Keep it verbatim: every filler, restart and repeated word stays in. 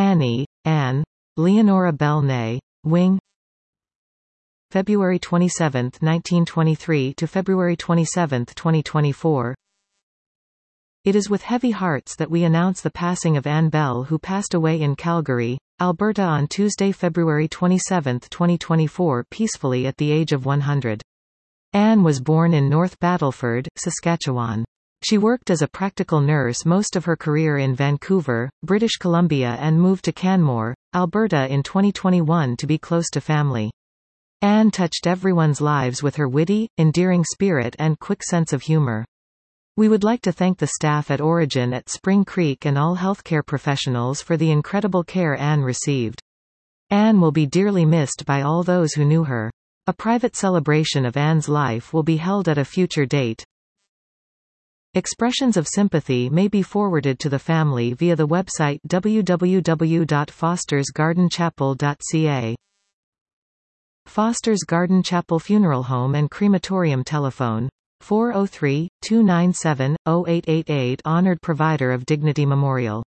Annie, Anne, Leonora Bell Ney, Wing. February twenty-seventh, nineteen twenty-three to February twenty-seventh, twenty twenty-four. It is with heavy hearts that we announce the passing of Anne Bell, who passed away in Calgary, Alberta on Tuesday, February twenty-seventh, twenty twenty-four, peacefully at the age of one hundred. Anne was born in North Battleford, Saskatchewan. She worked as a practical nurse most of her career in Vancouver, British Columbia, and moved to Canmore, Alberta in twenty twenty-one to be close to family. Anne touched everyone's lives with her witty, endearing spirit and quick sense of humor. We would like to thank the staff at Origin at Spring Creek and all healthcare professionals for the incredible care Anne received. Anne will be dearly missed by all those who knew her. A private celebration of Anne's life will be held at a future date. Expressions of sympathy may be forwarded to the family via the website w w w dot fosters garden chapel dot c a. Foster's Garden Chapel Funeral Home and Crematorium. Telephone four oh three, two nine seven, oh eight eight eight. Honored provider of Dignity Memorial.